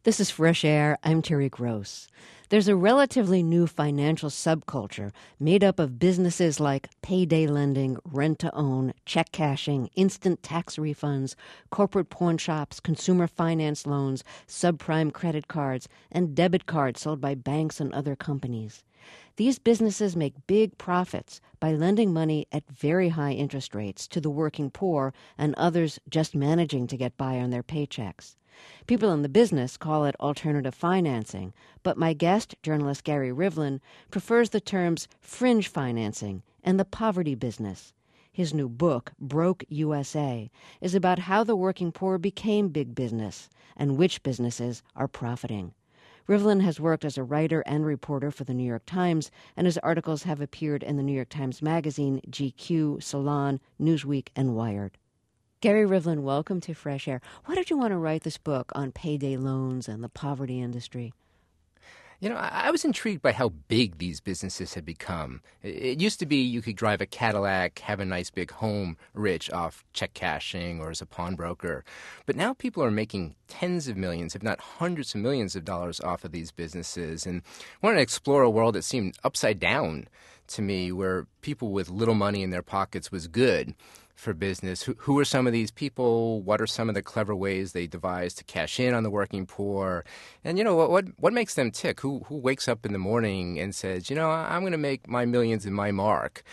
This is Fresh Air. I'm Terry Gross. There's a relatively new financial subculture made up of businesses like payday lending, rent-to-own, check cashing, instant tax refunds, corporate pawn shops, consumer finance loans, subprime credit cards, and debit cards sold by banks and other companies. These businesses make big profits by lending money at very high interest rates to the working poor and others just managing to get by on their paychecks. People in the business call it alternative financing, but my guest, journalist Gary Rivlin, prefers the terms fringe financing and the poverty business. His new book, Broke USA, is about how the working poor became big business and which businesses are profiting. Rivlin has worked as a writer and reporter for the New York Times, and his articles have appeared in the New York Times Magazine, GQ, Salon, Newsweek, and Wired. Gary Rivlin, welcome to Fresh Air. Why did you want to write this book on payday loans and the poverty industry? You know, I was intrigued by how big these businesses had become. It used to be you could drive a Cadillac, have a nice big home, rich off check cashing or as a pawnbroker. But now people are making tens of millions, if not hundreds of millions of dollars off of these businesses. And I wanted to explore a world that seemed upside down to me, where people with little money in their pockets was good for business. Who are some of these people? What are some of the clever ways they devise to cash in on the working poor? And, you know, what makes them tick? Who wakes up in the morning and says, you know, I'm going to make my millions in my mark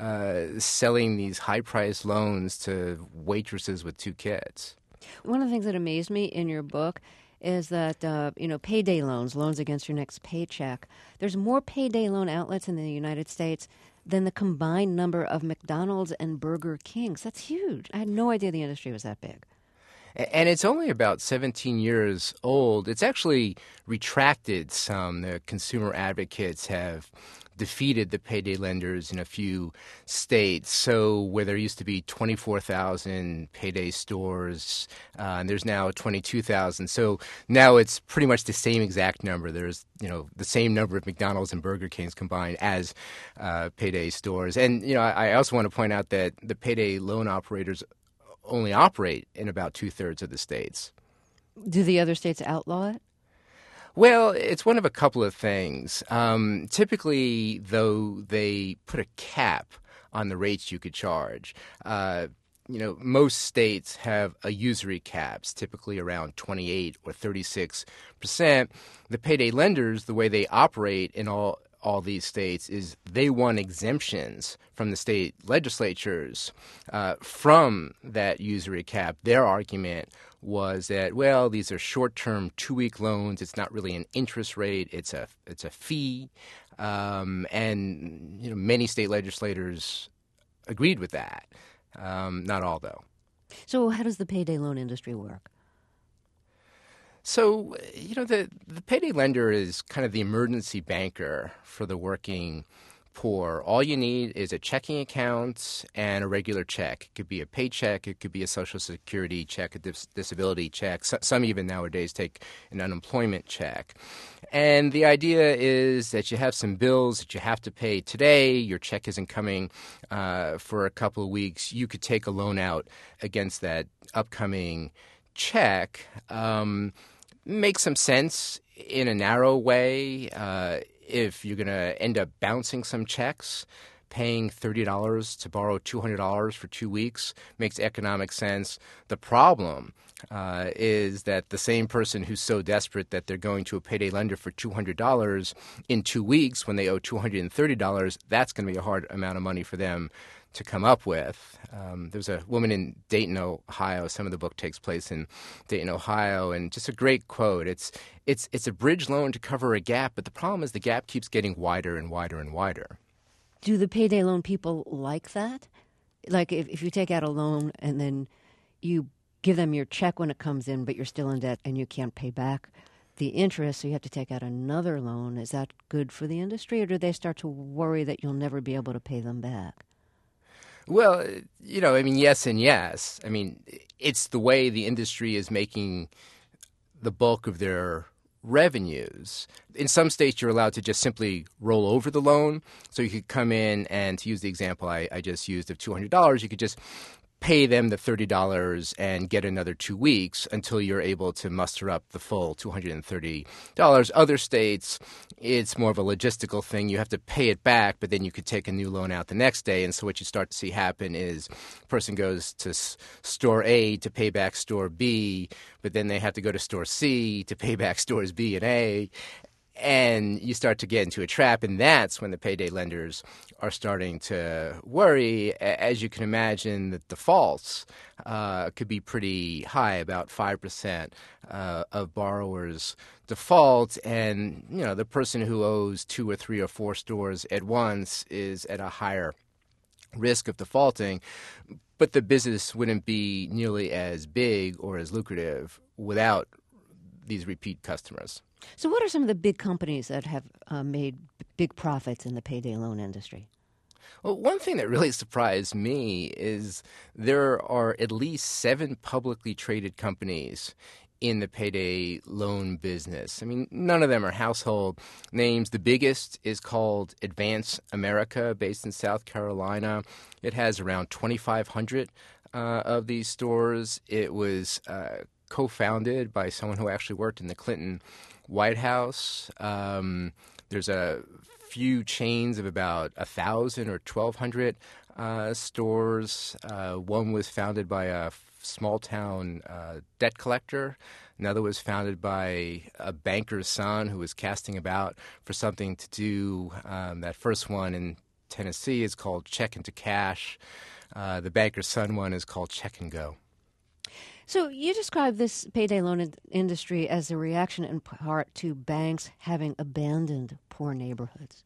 selling these high-priced loans to waitresses with 2 kids? One of the things that amazed me in your book is that, payday loans against your next paycheck. There's more payday loan outlets in the United States than the combined number of McDonald's and Burger Kings. That's huge. I had no idea the industry was that big. And it's only about 17 years old. It's actually retracted some. The consumer advocates have defeated the payday lenders in a few states. So where there used to be 24,000 payday stores, and there's now 22,000. So now it's pretty much the same exact number. There's, the same number of McDonald's and Burger Kings combined as payday stores. And, I also want to point out that the payday loan operators only operate in about 2/3 of the states. Do the other states outlaw it? Well, it's one of a couple of things. Typically, though, they put a cap on the rates you could charge. Most states have a usury caps, typically around 28 or 36%. The payday lenders, the way they operate in all these states is they want exemptions from the state legislatures from that usury cap. Their argument was that, well, these are short-term 2-week loans. It's not really an interest rate. It's a fee. And many state legislators agreed with that. Not all, though. So how does the payday loan industry work? So, the payday lender is kind of the emergency banker for the working poor. All you need is a checking account and a regular check. It could be a paycheck. It could be a Social Security check, a disability check. Some even nowadays take an unemployment check. And the idea is that you have some bills that you have to pay today. Your check isn't coming for a couple of weeks. You could take a loan out against that upcoming check. Makes some sense in a narrow way. If you're going to end up bouncing some checks, paying $30 to borrow $200 for 2 weeks makes economic sense. The problem is that the same person who's so desperate that they're going to a payday lender for $200 in 2 weeks when they owe $230, that's going to be a hard amount of money for them to come up with. There's a woman in Dayton, Ohio. Some of the book takes place in Dayton, Ohio, and just a great quote. It's a bridge loan to cover a gap, but the problem is the gap keeps getting wider and wider and wider. Do the payday loan people like that? Like if you take out a loan and then you give them your check when it comes in, but you're still in debt and you can't pay back the interest, so you have to take out another loan. Is that good for the industry, or do they start to worry that you'll never be able to pay them back? Well, yes and yes. It's the way the industry is making the bulk of their revenues. In some states, you're allowed to just simply roll over the loan. So you could come in and, to use the example I just used of $200, you could just pay them the $30 and get another 2 weeks until you're able to muster up the full $230. Other states, it's more of a logistical thing. You have to pay it back, but then you could take a new loan out the next day. And so what you start to see happen is a person goes to store A to pay back store B, but then they have to go to store C to pay back stores B and A. And you start to get into a trap, and that's when the payday lenders are starting to worry. As you can imagine, the defaults could be pretty high, about 5% of borrowers default. And, the person who owes 2 or 3 or 4 stores at once is at a higher risk of defaulting. But the business wouldn't be nearly as big or as lucrative without these repeat customers. So what are some of the big companies that have made big profits in the payday loan industry? Well, one thing that really surprised me is there are at least 7 publicly traded companies in the payday loan business. I mean, none of them are household names. The biggest is called Advance America, based in South Carolina. It has around 2,500 of these stores. It was co-founded by someone who actually worked in the Clinton White House. There's a few chains of about 1,000 or 1,200 stores. One was founded by a small-town debt collector. Another was founded by a banker's son who was casting about for something to do. That first one in Tennessee is called Check into Cash. The banker's son one is called Check and Go. So you describe this payday loan industry as a reaction in part to banks having abandoned poor neighborhoods.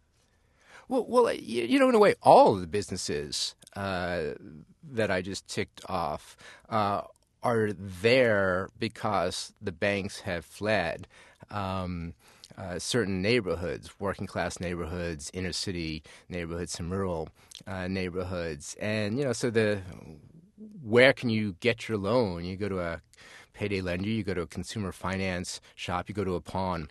Well, in a way, all of the businesses that I just ticked off are there because the banks have fled certain neighborhoods, working-class neighborhoods, inner-city neighborhoods, some rural neighborhoods. And, so where can you get your loan? You go to a payday lender, you go to a consumer finance shop, you go to a pawn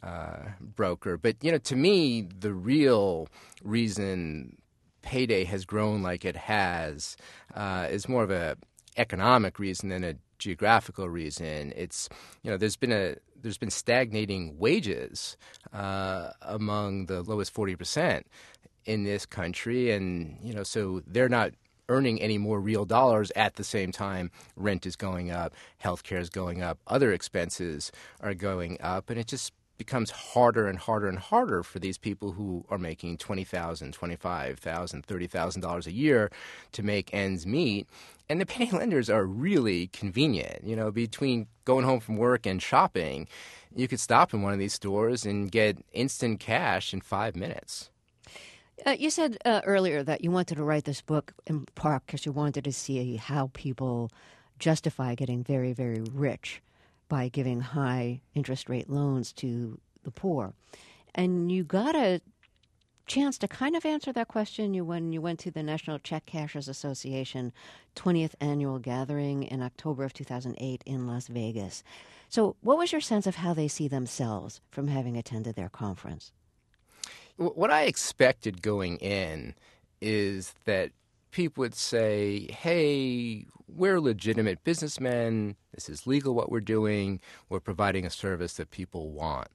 broker. But, to me, the real reason payday has grown like it has is more of a economic reason than a geographical reason. It's, there's been stagnating wages among the lowest 40% in this country, and so they're not earning any more real dollars. At the same time, rent is going up, healthcare is going up, other expenses are going up, and it just becomes harder and harder and harder for these people who are making $20,000, $25,000, $30,000 a year to make ends meet. And the payday lenders are really convenient. Between going home from work and shopping, you could stop in one of these stores and get instant cash in 5 minutes. You said earlier that you wanted to write this book in part because you wanted to see how people justify getting very, very rich by giving high interest rate loans to the poor. And you got a chance to kind of answer that question when you went to the National Check Cashers Association 20th annual gathering in October of 2008 in Las Vegas. So what was your sense of how they see themselves from having attended their conference? What I expected going in is that people would say, hey, we're legitimate businessmen. This is legal what we're doing. We're providing a service that people want.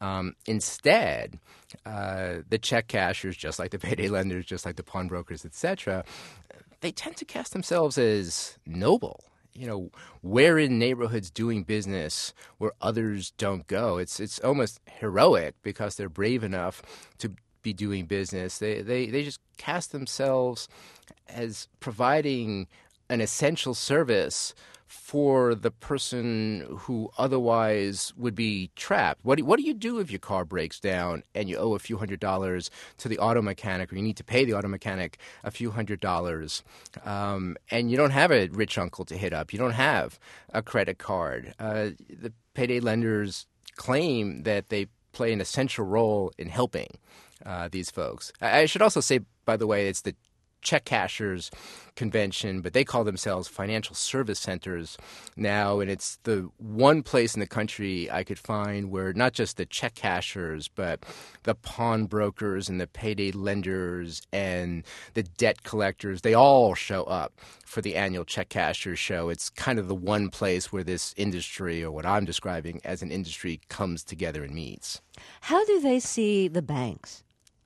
Instead, the check cashers, just like the payday lenders, just like the pawnbrokers, etc., they tend to cast themselves as noble. We're in neighborhoods doing business where others don't go. It's almost heroic because they're brave enough to be doing business. They just cast themselves as providing an essential service for the person who otherwise would be trapped. What do you do if your car breaks down and you owe a few $100s to the auto mechanic, or you need to pay the auto mechanic a few $100s, and you don't have a rich uncle to hit up, you don't have a credit card? The payday lenders claim that they play an essential role in helping these folks. I should also say, by the way, it's the check cashers convention, but they call themselves financial service centers now. And it's the one place in the country I could find where not just the check cashers, but the pawnbrokers and the payday lenders and the debt collectors, they all show up for the annual check cashers show. It's kind of the one place where this industry, or what I'm describing as an industry, comes together and meets. How do they see the banks?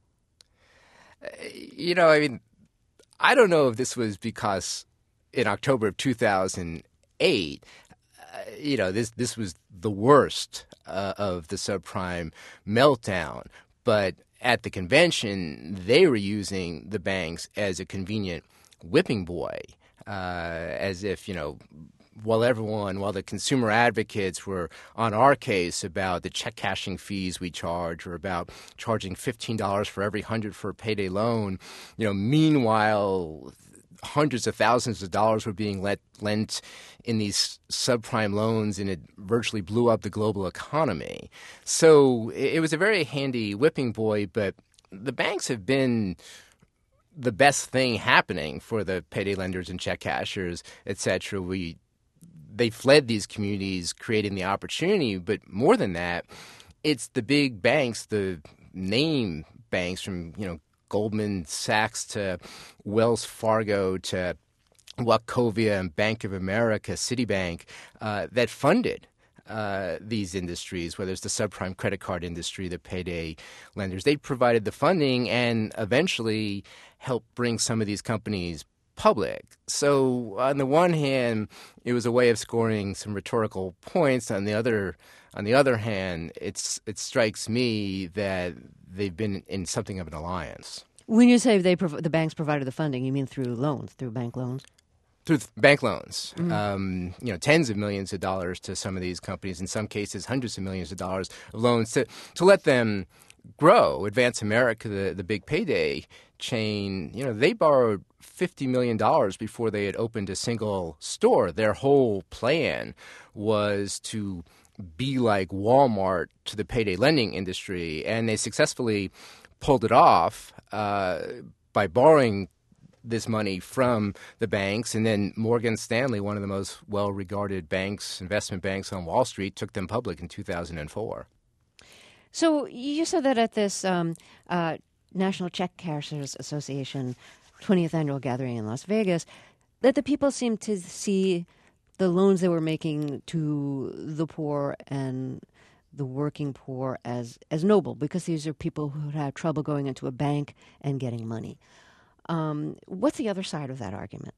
I don't know if this was because in October of 2008, this was the worst of the subprime meltdown. But at the convention, they were using the banks as a convenient whipping boy, as if, while the consumer advocates were on our case about the check cashing fees we charge or about charging $15 for every 100 for a payday loan, meanwhile, hundreds of thousands of dollars were being lent in these subprime loans, and it virtually blew up the global economy. So it was a very handy whipping boy, but the banks have been the best thing happening for the payday lenders and check cashers, et cetera. They fled these communities, creating the opportunity. But more than that, it's the big banks, the name banks from, Goldman Sachs to Wells Fargo to Wachovia and Bank of America, Citibank, that funded these industries, whether it's the subprime credit card industry, the payday lenders. They provided the funding and eventually helped bring some of these companies public. So on the one hand, it was a way of scoring some rhetorical points. On the other hand, it strikes me that they've been in something of an alliance. When you say the banks provided the funding, you mean through loans, through bank loans? Through bank loans, Mm-hmm. Tens of millions of dollars to some of these companies, in some cases hundreds of millions of dollars of loans to let them grow. Advance America, the big payday chain, they borrowed $50 million before they had opened a single store. Their whole plan was to be like Walmart to the payday lending industry, and they successfully pulled it off by borrowing this money from the banks. And then Morgan Stanley, one of the most well-regarded banks, investment banks on Wall Street, took them public in 2004. So you said that at this National Check Cashers Association 20th annual gathering in Las Vegas, that the people seemed to see the loans they were making to the poor and the working poor as noble, because these are people who had trouble going into a bank and getting money. What's the other side of that argument?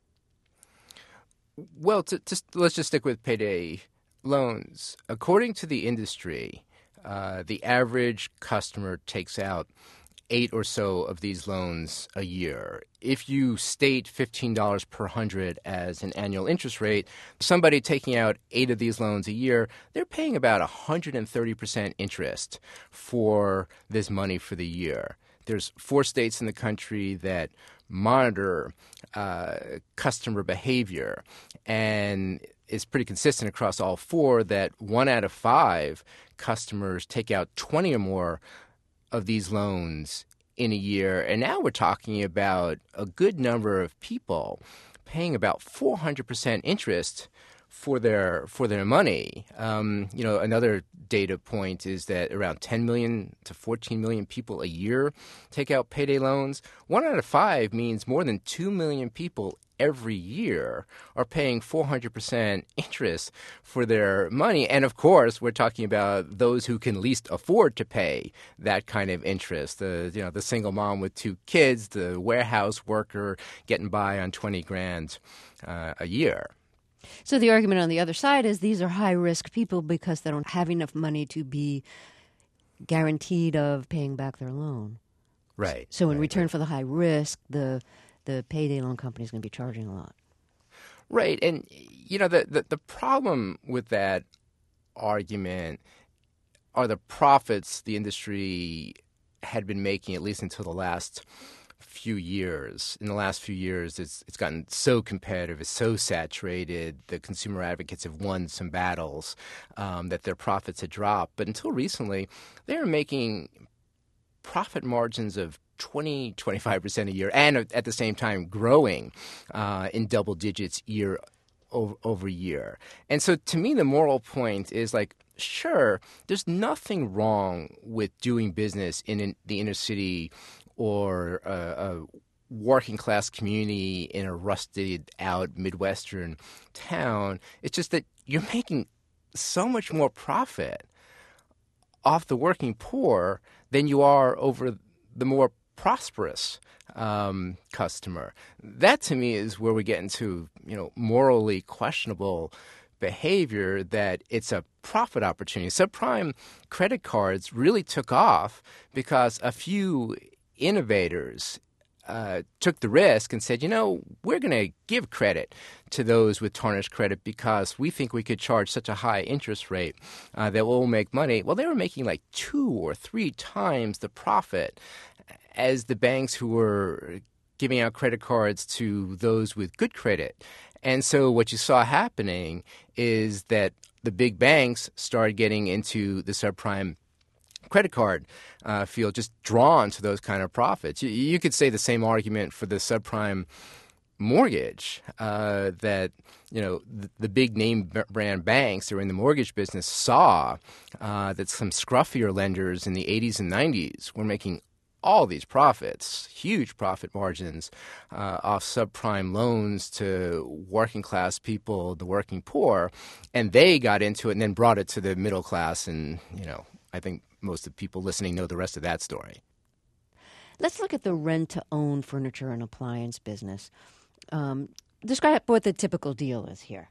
Well, let's just stick with payday loans. According to the industry, the average customer takes out 8 or so of these loans a year. If you state $15 per 100 as an annual interest rate, somebody taking out 8 of these loans a year, they're paying about 130% interest for this money for the year. There's 4 states in the country that monitor customer behavior, and it's pretty consistent across all 4 that 1 out of 5 customers take out 20 or more of these loans in a year. And now we're talking about a good number of people paying about 400% interest for their money. Another data point is that around 10 million to 14 million people a year take out payday loans. 1 out of 5 means more than 2 million people every year are paying 400% interest for their money. And of course, we're talking about those who can least afford to pay that kind of interest. The single mom with 2 kids, the warehouse worker getting by on 20 grand a year. So the argument on the other side is these are high-risk people because they don't have enough money to be guaranteed of paying back their loan. Right. So in return for the high risk, the payday loan company is going to be charging a lot. Right. And, the problem with that argument are the profits the industry had been making, at least until the last few years. In the last few years, it's gotten so competitive, it's so saturated. The consumer advocates have won some battles that their profits had dropped. But until recently, they were making profit margins of 25% a year, and at the same time growing in double digits year over year. And so to me, the moral point is like, sure, there's nothing wrong with doing business in the inner city or a working class community in a rusted out Midwestern town. It's just that you're making so much more profit off the working poor than you are over the more prosperous customer. That to me is where we get into, morally questionable behavior, that it's a profit opportunity. Subprime credit cards really took off because a few innovators took the risk and said, we're going to give credit to those with tarnished credit because we think we could charge such a high interest rate that we'll make money. Well, they were making like 2 or 3 times the profit as the banks who were giving out credit cards to those with good credit. And so what you saw happening is that the big banks started getting into the subprime credit card field, just drawn to those kind of profits. You could say the same argument for the subprime mortgage, that the big name brand banks that are in the mortgage business saw that some scruffier lenders in the 80s and 90s were making all these profits, huge profit margins off subprime loans to working class people, the working poor, and they got into it and then brought it to the middle class. And I think most of the people listening know the rest of that story. Let's look at the rent-to-own furniture and appliance business. Describe what the typical deal is here.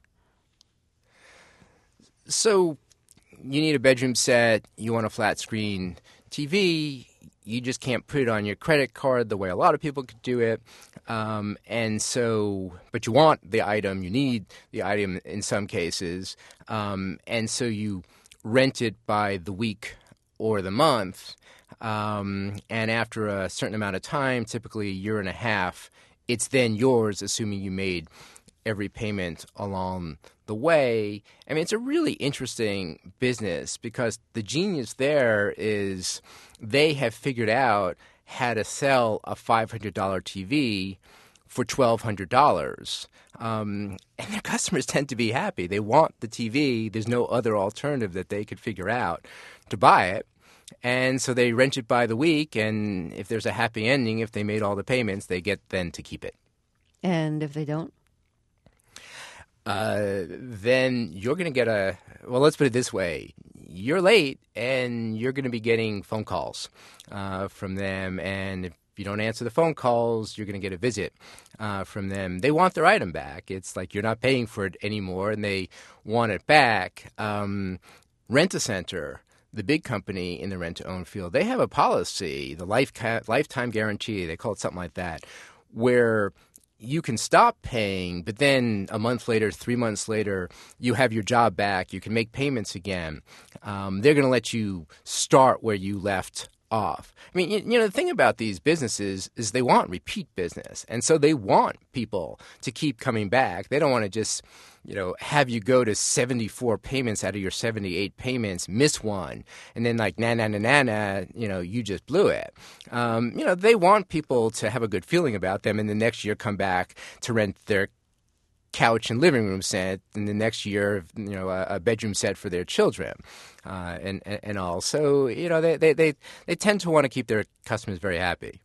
So you need a bedroom set, you want a flat screen TV, you just can't put it on your credit card the way a lot of people could do it. But you want the item, you need the item in some cases, and so you rent it by the week or the month, and after a certain amount of time, typically a year and a half, it's then yours, assuming you made every payment along the way. I mean, it's a really interesting business because the genius there is they have figured out how to sell a $500 TV for $1,200. And their customers tend to be happy. They want the TV. There's no other alternative that they could figure out to buy it. And so they rent it by the week, and if there's a happy ending, if they made all the payments, they get then to keep it. And if they don't? Then you're going to get let's put it this way. You're late, and you're going to be getting phone calls from them, and if you don't answer the phone calls, you're going to get a visit from them. They want their item back. It's like you're not paying for it anymore, and they want it back. Rent-A-Center, the big company in the rent-to-own field, they have a policy, the lifetime guarantee, they call it something like that, where you can stop paying, but then a month later, 3 months later, you have your job back. You can make payments again. They're going to let you start where you left off. I mean, the thing about these businesses is they want repeat business. And so they want people to keep coming back. They don't want to just, have you go to 74 payments out of your 78 payments, miss one, and then like, you just blew it. They want people to have a good feeling about them and the next year come back to rent their couch and living room set, and the next year, a bedroom set for their children, and all. So, they tend to want to keep their customers very happy.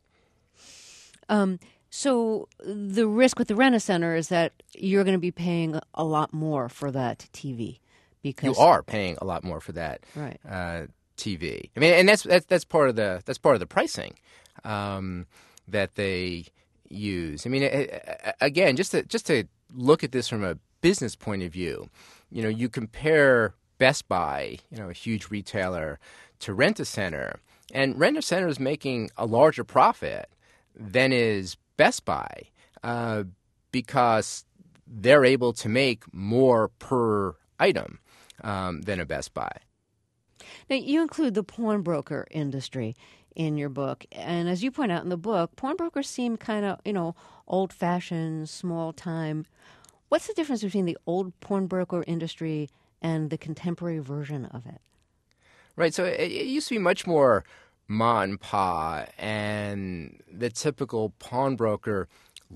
So the risk with the Rent-A-Center is that you're going to be paying a lot more for that TV because you are paying a lot more for that right. TV. I mean, and that's part of the pricing that they use. I mean, again, just to look at this from a business point of view, you compare Best Buy, a huge retailer, to Rent-A-Center, and Rent-A-Center is making a larger profit than is Best Buy because they're able to make more per item than a Best Buy. Now, you include the pawnbroker industry in your book, and as you point out in the book, pawnbrokers seem kind of, old-fashioned, small-time. What's the difference between the old pawnbroker industry and the contemporary version of it? Right. So it used to be much more ma and pa, and the typical pawnbroker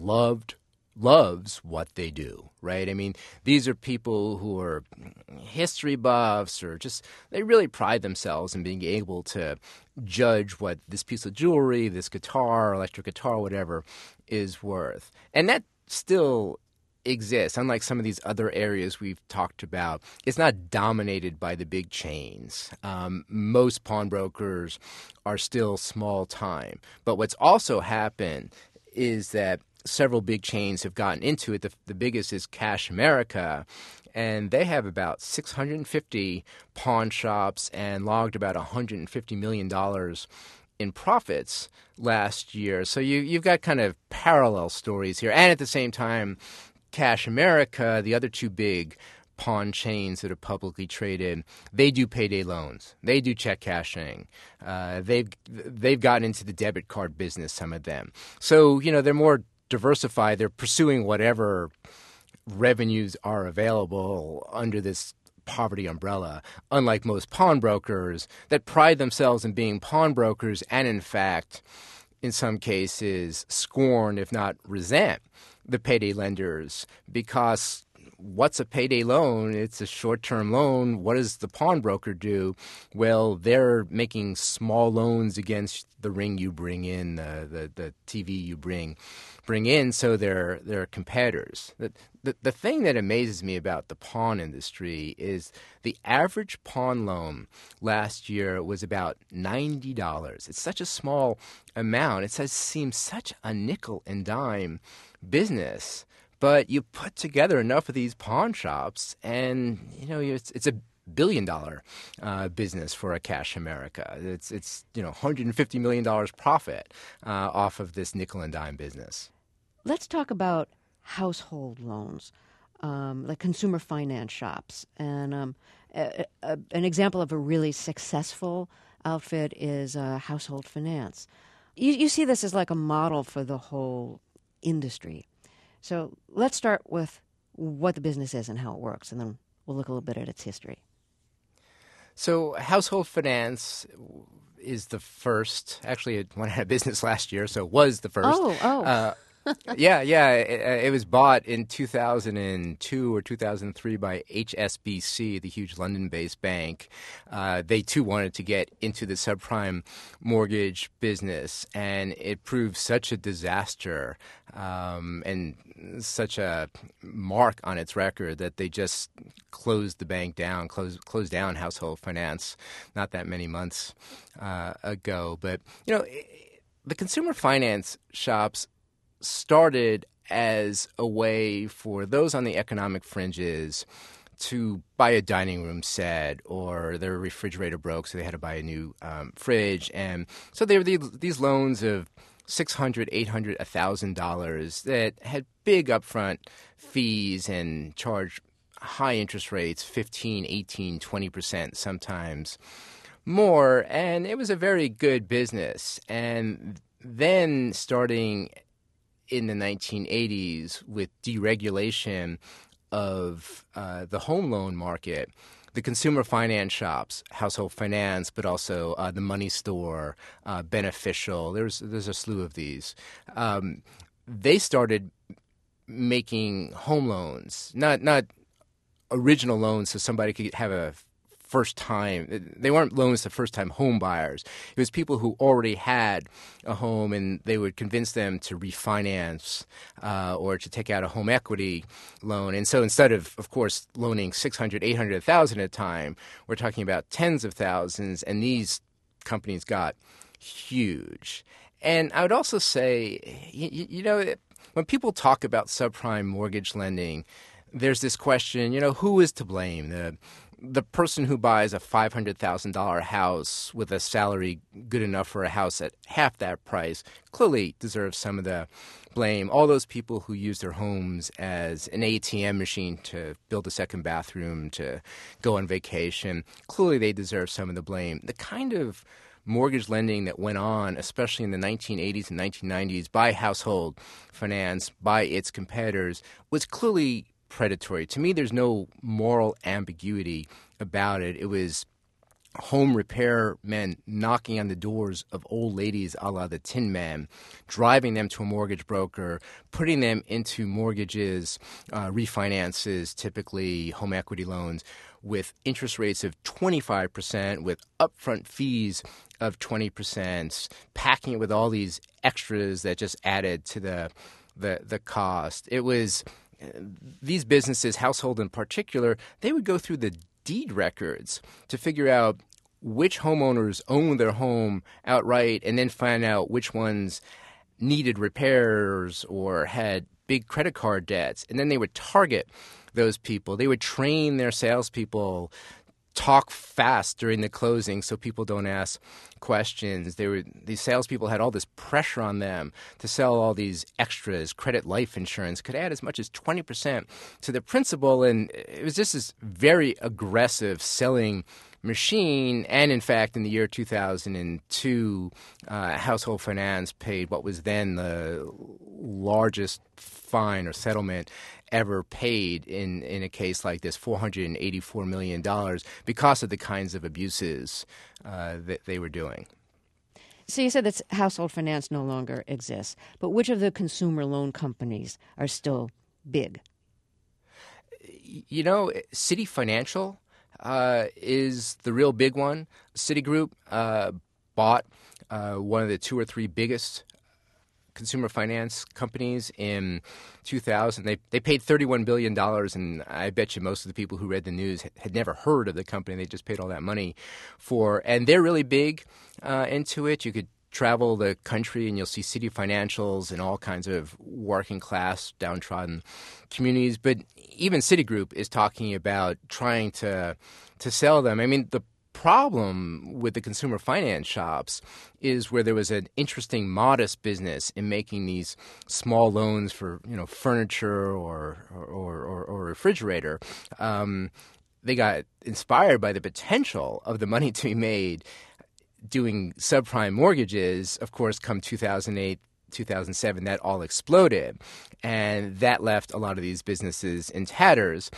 loves what they do, right? I mean, these are people who are history buffs or just they really pride themselves in being able to judge what this piece of jewelry, this guitar, electric guitar, whatever, is worth. And that still exists. Unlike some of these other areas we've talked about, it's not dominated by the big chains. Most pawnbrokers are still small time. But what's also happened is that several big chains have gotten into it. The biggest is Cash America, and they have about 650 pawn shops and logged about $150 million in profits last year. So you've got kind of parallel stories here. And at the same time, Cash America, the other two big pawn chains that are publicly traded, they do payday loans. They do check cashing. They've gotten into the debit card business, some of them. So, they're more diversified. They're pursuing whatever revenues are available under this poverty umbrella, unlike most pawnbrokers that pride themselves in being pawnbrokers and, in fact, in some cases, scorn, if not resent, the payday lenders because what's a payday loan? It's a short-term loan. What does the pawnbroker do? Well, they're making small loans against the ring you bring in, the TV you bring in, so they're competitors. The thing that amazes me about the pawn industry is the average pawn loan last year was about $90. It's such a small amount. It seems such a nickel and dime business. But you put together enough of these pawn shops, and it's a billion-dollar business for a Cash America. It's $150 million profit off of this nickel and dime business. Let's talk about household loans, like consumer finance shops, and an example of a really successful outfit is Household Finance. You see this as like a model for the whole industry. So let's start with what the business is and how it works, and then we'll look a little bit at its history. So Household Finance is the first. Actually, it went out of business last year, so it was the first. Oh. Yeah. It was bought in 2002 or 2003 by HSBC, the huge London-based bank. They, too, wanted to get into the subprime mortgage business, and it proved such a disaster and such a mark on its record that they just closed the bank down, closed down Household Finance not that many months ago. But, the consumer finance shops started as a way for those on the economic fringes to buy a dining room set, or their refrigerator broke, so they had to buy a new fridge. And so there were these loans of $600, $800, $1,000 that had big upfront fees and charged high interest rates, 15, 18, 20%, sometimes more. And it was a very good business. And then starting in the 1980s with deregulation of the home loan market, the consumer finance shops, Household Finance, but also the Money Store, Beneficial, there's a slew of these. They started making home loans, not original loans so somebody could have a first time. They weren't loans to first-time home buyers. It was people who already had a home, and they would convince them to refinance or to take out a home equity loan. And so instead of course, loaning $600, $800, $1,000 at a time, we're talking about tens of thousands, and these companies got huge. And I would also say, when people talk about subprime mortgage lending, there's this question, who is to blame? The person who buys a $500,000 house with a salary good enough for a house at half that price clearly deserves some of the blame. All those people who use their homes as an ATM machine to build a second bathroom, to go on vacation, clearly they deserve some of the blame. The kind of mortgage lending that went on, especially in the 1980s and 1990s, by Household Finance, by its competitors, was clearly predatory. To me, there's no moral ambiguity about it. It was home repair men knocking on the doors of old ladies a la the Tin Man, driving them to a mortgage broker, putting them into mortgages, refinances, typically home equity loans, with interest rates of 25%, with upfront fees of 20%, packing it with all these extras that just added to the cost. It was these businesses, household in particular, they would go through the deed records to figure out which homeowners owned their home outright and then find out which ones needed repairs or had big credit card debts. And then they would target those people. They would train their salespeople, talk fast during the closing so people don't ask questions. These salespeople had all this pressure on them to sell all these extras. Credit life insurance could add as much as 20% to the principal, and it was just this very aggressive selling machine. And in fact, in the year 2002, Household Finance paid what was then the largest fine or settlement ever paid in a case like this, $484 million, because of the kinds of abuses that they were doing. So you said that Household Finance no longer exists, but which of the consumer loan companies are still big? You know, Citi Financial is the real big one. Citigroup bought one of the two or three biggest consumer finance companies in 2000. They paid $31 billion, and I bet you most of the people who read the news had never heard of the company. They just paid all that money for, and they're really big into it. You could travel the country and you'll see Citi Financials in all kinds of working class, downtrodden communities. But even Citigroup is talking about trying to sell them. I mean, the problem with the consumer finance shops is where there was an interesting, modest business in making these small loans for furniture or refrigerator. They got inspired by the potential of the money to be made doing subprime mortgages. Of course, come 2008, 2007, that all exploded, and that left a lot of these businesses in tatters.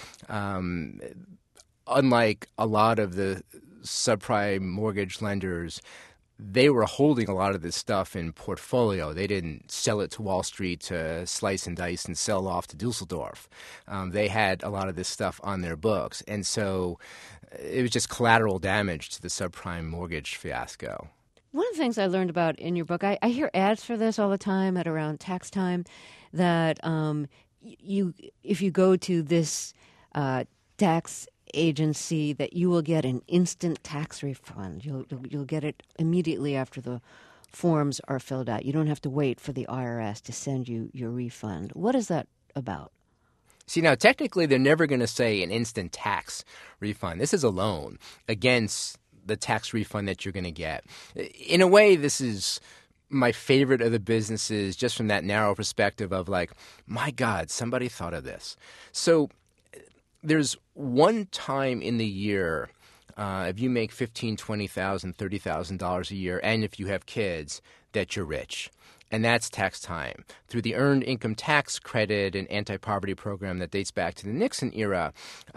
Unlike a lot of the subprime mortgage lenders, they were holding a lot of this stuff in portfolio. They didn't sell it to Wall Street to slice and dice and sell off to Dusseldorf. They had a lot of this stuff on their books. And so it was just collateral damage to the subprime mortgage fiasco. One of the things I learned about in your book, I hear ads for this all the time at around tax time, that if you go to this tax agency, that you will get an instant tax refund. You'll get it immediately after the forms are filled out. You don't have to wait for the IRS to send you your refund. What is that about? See, now, technically, they're never going to say an instant tax refund. This is a loan against the tax refund that you're going to get. In a way, this is my favorite of the businesses, just from that narrow perspective of like, my God, somebody thought of this. So there's one time in the year, if you make $15,000, $20,000, $30,000 a year, and if you have kids, that you're rich. And that's tax time. Through the Earned Income Tax Credit and anti-poverty program that dates back to the Nixon era,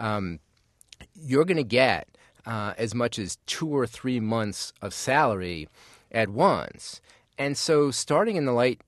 you're going to get as much as 2 or 3 months of salary at once. And so starting in the late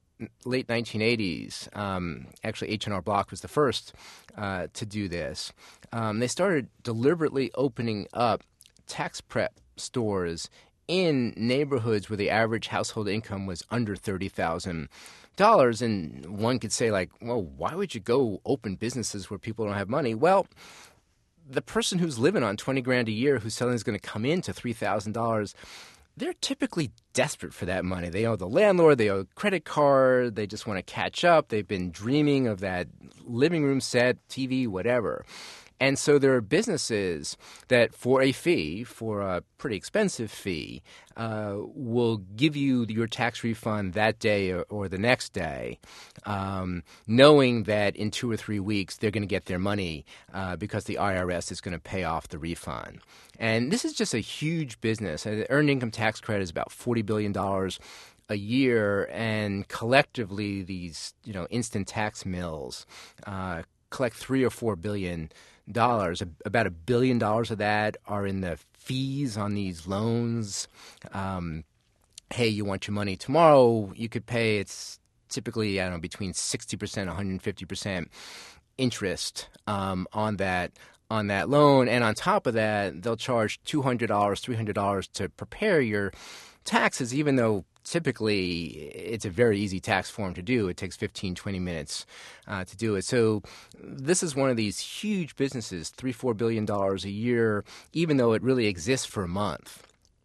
1980s, actually H&R Block was the first to do this. They started deliberately opening up tax prep stores in neighborhoods where the average household income was under $30,000. And one could say, like, well, why would you go open businesses where people don't have money? Well, the person who's living on $20,000 a year whose salary is going to come into $3,000, they're typically desperate for that money. They owe the landlord, they owe a credit card, they just want to catch up. They've been dreaming of that living room set, TV, whatever. And so there are businesses that for a fee, for a pretty expensive fee, will give you your tax refund that day or the next day, knowing that in 2 or 3 weeks they're going to get their money because the IRS is going to pay off the refund. And this is just a huge business. The Earned Income Tax Credit is about $40 billion a year, and collectively these instant tax mills collect $3 or $4 billion. About $1 billion of that are in the fees on these loans. Hey, you want your money tomorrow? You could pay. It's typically, I don't know, between 60% and 150% interest on that loan. And on top of that, they'll charge $200, $300 to prepare your taxes, even though typically it's a very easy tax form to do. It takes 15, 20 minutes to do it. So this is one of these huge businesses, $3-4 billion a year, even though it really exists for a month.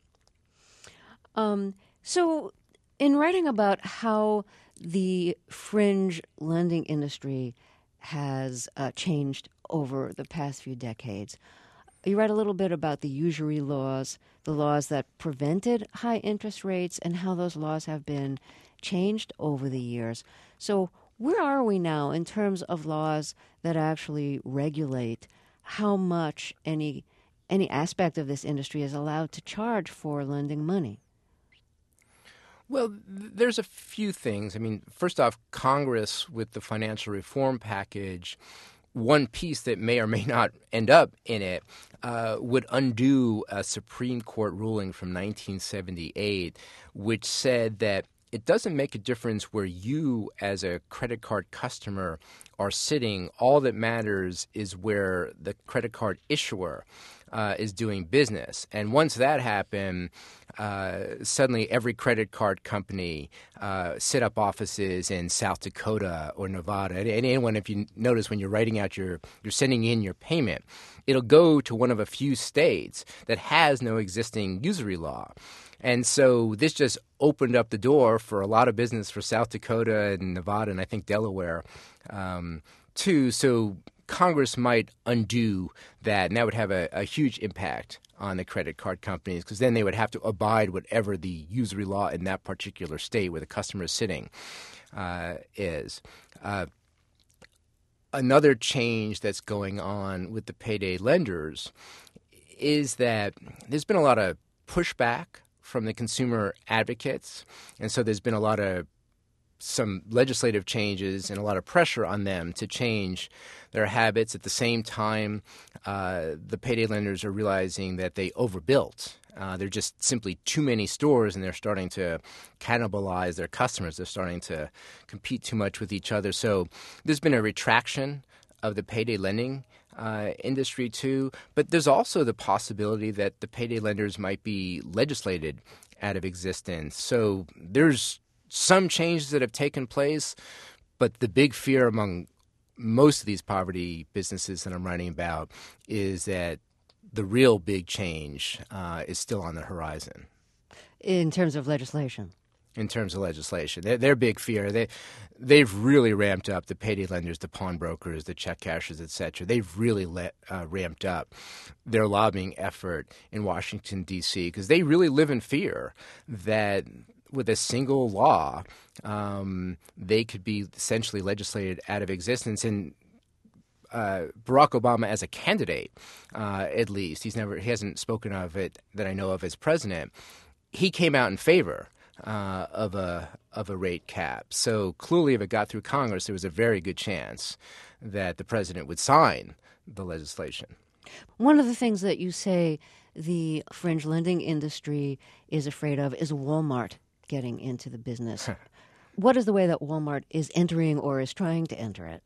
So in writing about how the fringe lending industry has changed over the past few decades, you write a little bit about the usury laws, the laws that prevented high interest rates, and how those laws have been changed over the years. So where are we now in terms of laws that actually regulate how much any aspect of this industry is allowed to charge for lending money? Well, there's a few things. I mean, first off, Congress, with the financial reform package, one piece that may or may not end up in it would undo a Supreme Court ruling from 1978, which said that it doesn't make a difference where you, as a credit card customer, are sitting. All that matters is where the credit card issuer is doing business. And once that happened, suddenly every credit card company set up offices in South Dakota or Nevada. And anyone, if you notice when you're writing out you're sending in your payment, it'll go to one of a few states that has no existing usury law. And so this just opened up the door for a lot of business for South Dakota and Nevada and I think Delaware too. So Congress might undo that, and that would have a huge impact on the credit card companies, because then they would have to abide whatever the usury law in that particular state where the customer is sitting is. Another change that's going on with the payday lenders is that there's been a lot of pushback from the consumer advocates, and so there's been a lot of some legislative changes and a lot of pressure on them to change their habits. At the same time, the payday lenders are realizing that they overbuilt. There are just simply too many stores, and they're starting to cannibalize their customers. They're starting to compete too much with each other. So there's been a retraction of the payday lending industry too. But there's also the possibility that the payday lenders might be legislated out of existence. So there's some changes that have taken place, but the big fear among most of these poverty businesses that I'm writing about is that the real big change is still on the horizon. In terms of legislation? In terms of legislation. Their big fear, they've really ramped up the payday lenders, the pawnbrokers, the check cashers, et cetera. They've really ramped up their lobbying effort in Washington, D.C., because they really live in fear that with a single law, they could be essentially legislated out of existence. And Barack Obama, as a candidate, at least, he hasn't spoken of it that I know of as president. He came out in favor of a rate cap. So clearly, if it got through Congress, there was a very good chance that the president would sign the legislation. One of the things that you say the fringe lending industry is afraid of is Walmart getting into the business. What is the way that Walmart is entering or is trying to enter it?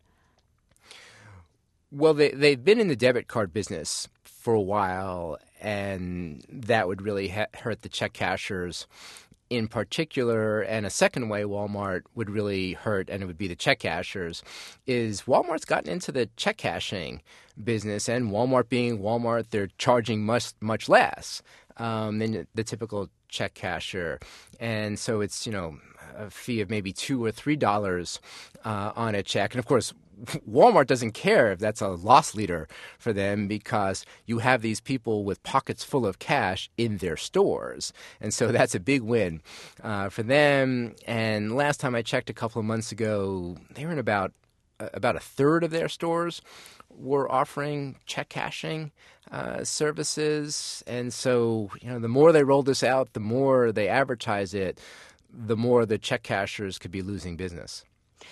Well, they've been in the debit card business for a while, and that would really hurt the check cashers in particular. And a second way Walmart would really hurt, and it would be the check cashers, is Walmart's gotten into the check cashing business, and Walmart being Walmart, they're charging much less than the typical check casher. And so it's, a fee of maybe $2 or $3 on a check. And of course, Walmart doesn't care if that's a loss leader for them, because you have these people with pockets full of cash in their stores. And so that's a big win for them. And last time I checked a couple of months ago, they were in about a third of their stores were offering check cashing services. And so, the more they roll this out, the more they advertise it, the more the check cashers could be losing business.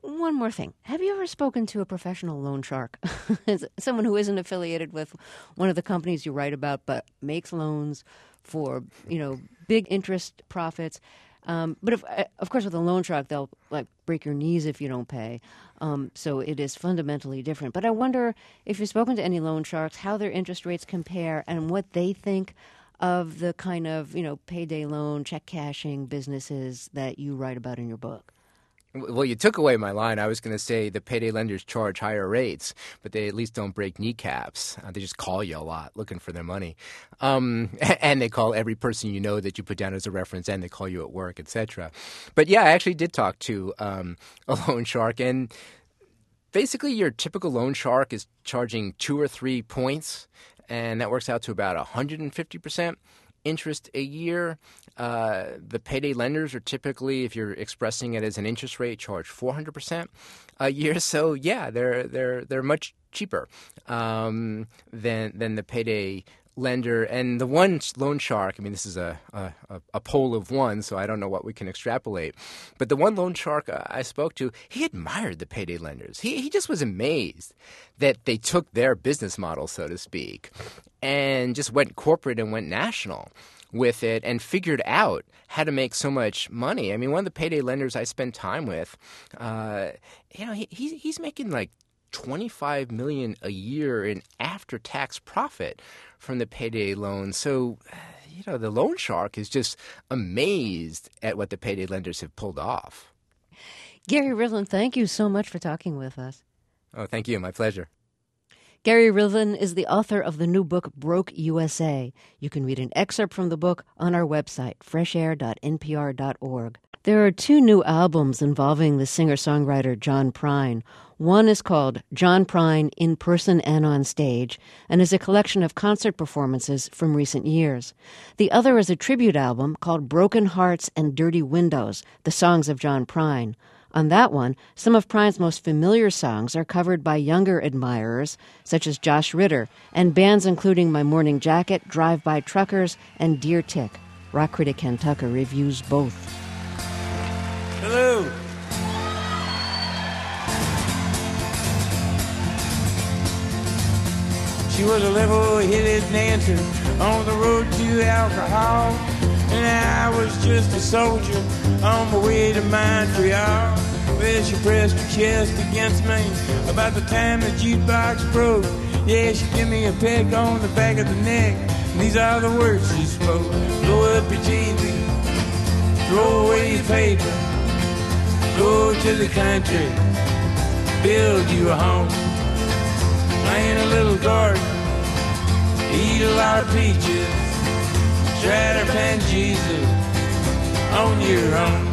One more thing. Have you ever spoken to a professional loan shark? Someone who isn't affiliated with one of the companies you write about, but makes loans for, big interest profits. But of course, with a loan shark, they'll break your knees if you don't pay. So it is fundamentally different. But I wonder if you've spoken to any loan sharks, how their interest rates compare and what they think of the kind of, payday loan, check cashing businesses that you write about in your book. Well, you took away my line. I was going to say the payday lenders charge higher rates, but they at least don't break kneecaps. They just call you a lot looking for their money. And they call every person that you put down as a reference, and they call you at work, etc. But yeah, I actually did talk to a loan shark, and basically your typical loan shark is charging 2 or 3 points, and that works out to about 150% interest a year. The payday lenders are typically, if you're expressing it as an interest rate, charge 400% a year. So yeah, they're much cheaper than the payday lender. And the one loan shark, this is a poll of one, so I don't know what we can extrapolate. But the one loan shark I spoke to, he admired the payday lenders. He just was amazed that they took their business model, so to speak, and just went corporate and went national with it and figured out how to make so much money. One of the payday lenders I spent time with, he's making like $25 million a year in after-tax profit from the payday loan. So, the loan shark is just amazed at what the payday lenders have pulled off. Gary Rivlin, thank you so much for talking with us. Oh, thank you. My pleasure. Gary Rivlin is the author of the new book, Broke USA. You can read an excerpt from the book on our website, freshair.npr.org. There are 2 new albums involving the singer-songwriter John Prine. One is called John Prine in Person and on Stage and is a collection of concert performances from recent years. The other is a tribute album called Broken Hearts and Dirty Windows, the songs of John Prine. On that one, some of Prine's most familiar songs are covered by younger admirers, such as Josh Ritter, and bands including My Morning Jacket, Drive-By Truckers, and Deer Tick. Rock critic Ken Tucker reviews both. Hello. She was a level-headed dancer on the road to alcohol, and I was just a soldier on my way to Montreal. Well, she pressed her chest against me about the time the jukebox broke. Yeah, she gave me a peck on the back of the neck, and these are the words she spoke. Blow up your TV, throw away your paper, go to the country, build you a home, plant a little garden, eat a lot of peaches, try to find Jesus on your own.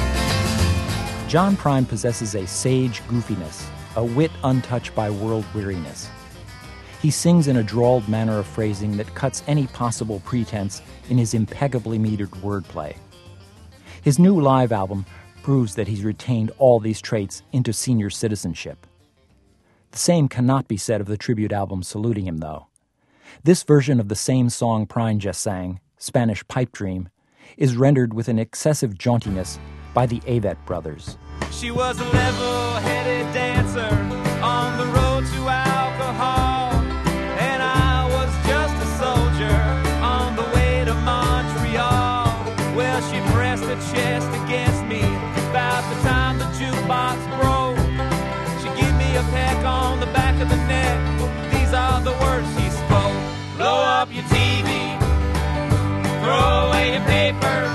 John Prine possesses a sage goofiness, a wit untouched by world weariness. He sings in a drawled manner of phrasing that cuts any possible pretense in his impeccably metered wordplay. His new live album proves that he's retained all these traits into senior citizenship. The same cannot be said of the tribute album saluting him, though. This version of the same song Prine just sang, Spanish Pipe Dream, is rendered with an excessive jauntiness by the Avett Brothers. She was a level-headed dancer on the road to alcohol, and I was just a soldier on the way to Montreal. Well, she pressed her chest against me about the time the jukebox broke. She gave me a peck on the back of the neck. These are the words she spoke. Blow up your TV, throw away your paper,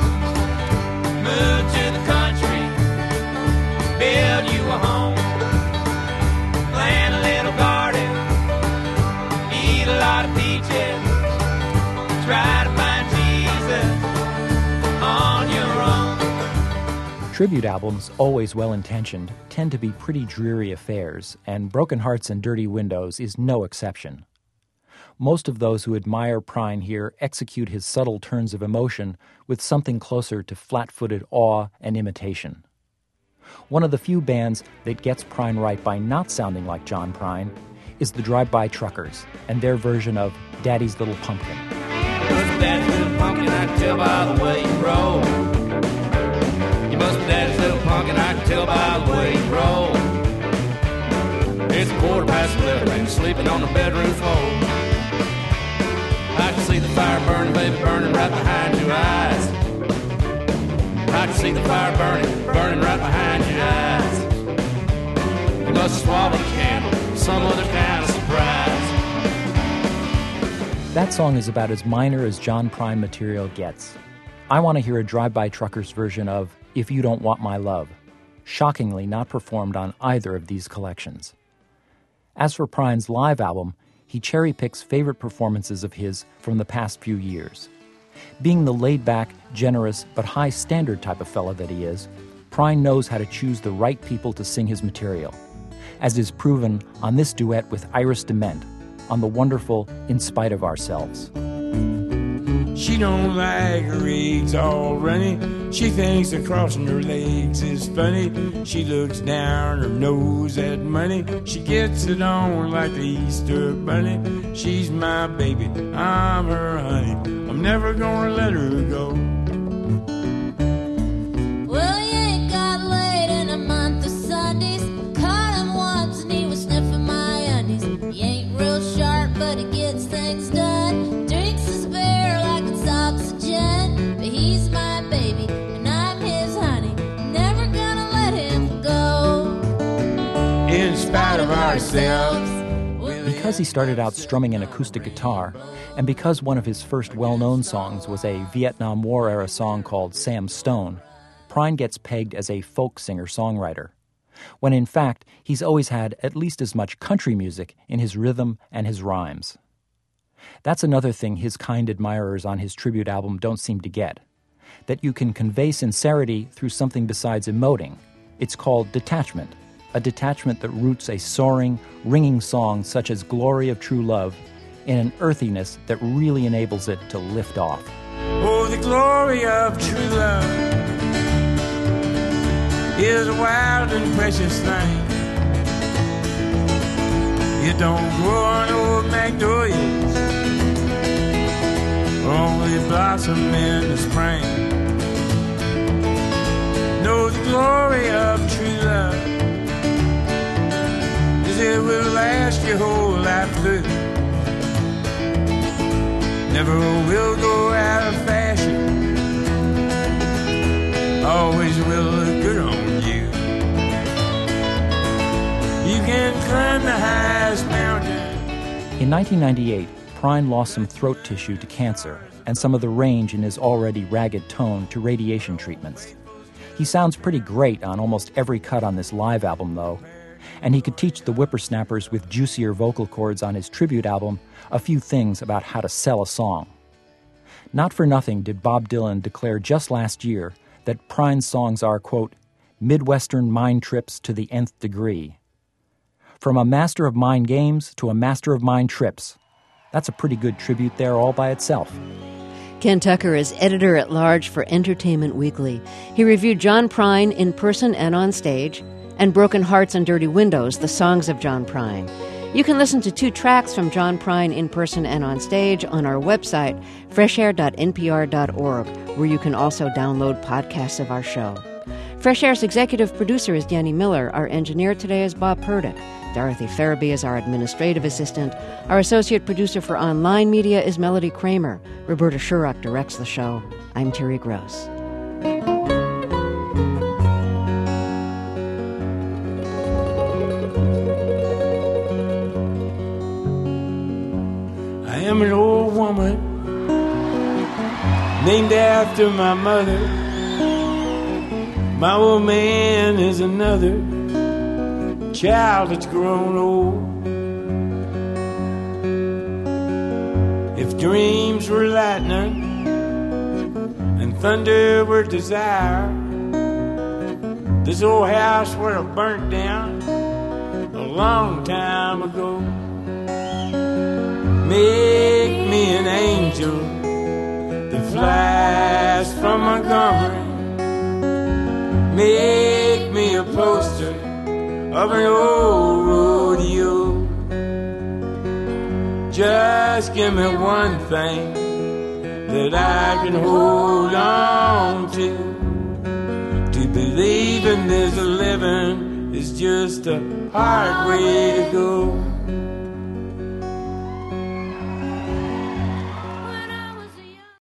move to the country, build you a home, plant a little garden, eat a lot of peaches, try to find Jesus on your own. Tribute albums, always well-intentioned, tend to be pretty dreary affairs, and Broken Hearts and Dirty Windows is no exception. Most of those who admire Prine here execute his subtle turns of emotion with something closer to flat-footed awe and imitation. One of the few bands that gets Prine right by not sounding like John Prine is the Drive-By Truckers and their version of Daddy's Little Pumpkin. Must be Daddy's little pumpkin, I can tell by the way you roll. You must be Daddy's little pumpkin, I can tell by the way you roll. cliff and sleeping on the bedroom floor. I can see the fire burning, baby, burning right behind your eyes. I can see the fire burning, burning right behind your eyes. You must have swallowed a candle, some other kind of surprise. That song is about as minor as John Prine material gets. I want to hear a Drive-By Truckers version of If You Don't Want My Love, shockingly not performed on either of these collections. As for Prine's live album, he cherry-picks favorite performances of his from the past few years. Being the laid-back, generous, but high-standard type of fella that he is, Prine knows how to choose the right people to sing his material, as is proven on this duet with Iris DeMent on the wonderful In Spite of Ourselves. She don't like her eggs all runny. She thinks that crossing her legs is funny. She looks down her nose at money. She gets it on like the Easter bunny. She's my baby, I'm her honey. I'm never gonna let her go. Well, you ain't got laid in a month of Sundays. Caught him once and he was sniffing my undies. He ain't real sharp, but he gets things done. Drinks his beer like it's oxygen. But he's my baby and I'm his honey. Never gonna let him go. In spite of ourselves. Because he started out strumming an acoustic guitar, and because one of his first well-known songs was a Vietnam War-era song called Sam Stone, Prine gets pegged as a folk singer-songwriter, when in fact he's always had at least as much country music in his rhythm and his rhymes. That's another thing his kind admirers on his tribute album don't seem to get, that you can convey sincerity through something besides emoting. It's called detachment, a detachment that roots a soaring, ringing song such as Glory of True Love in an earthiness that really enables it to lift off. Oh, the glory of true love is a wild and precious thing. It don't grow on old magnolias, only blossom in the spring. No, the glory of true love is it will last your whole life through. Never will go out of fashion, always will look good on you. You can climb the highest mountain. In 1998, Prine lost some throat tissue to cancer and some of the range in his already ragged tone to radiation treatments. He sounds pretty great on almost every cut on this live album, though, and he could teach the whippersnappers with juicier vocal cords on his tribute album a few things about how to sell a song. Not for nothing did Bob Dylan declare just last year that Prine's songs are, quote, Midwestern mind trips to the nth degree. From a master of mind games to a master of mind trips. That's a pretty good tribute there all by itself. Ken Tucker is editor-at-large for Entertainment Weekly. He reviewed John Prine in person and on stage, and Broken Hearts and Dirty Windows, the songs of John Prine. You can listen to 2 tracks from John Prine in person and on stage on our website, freshair.npr.org, where you can also download podcasts of our show. Fresh Air's executive producer is Danny Miller. Our engineer today is Bob Purdick. Dorothy Farabee is our administrative assistant. Our associate producer for online media is Melody Kramer. Roberta Shurock directs the show. I'm Terry Gross. I'm an old woman named after my mother. My old man is another child that's grown old. If dreams were lightning and thunder were desire, this old house would have burnt down a long time ago. Make me an angel that flies from Montgomery. Make me a poster of an old rodeo. Just give me one thing that I can hold on to. To believe in this living is just a hard way to go. Montreal.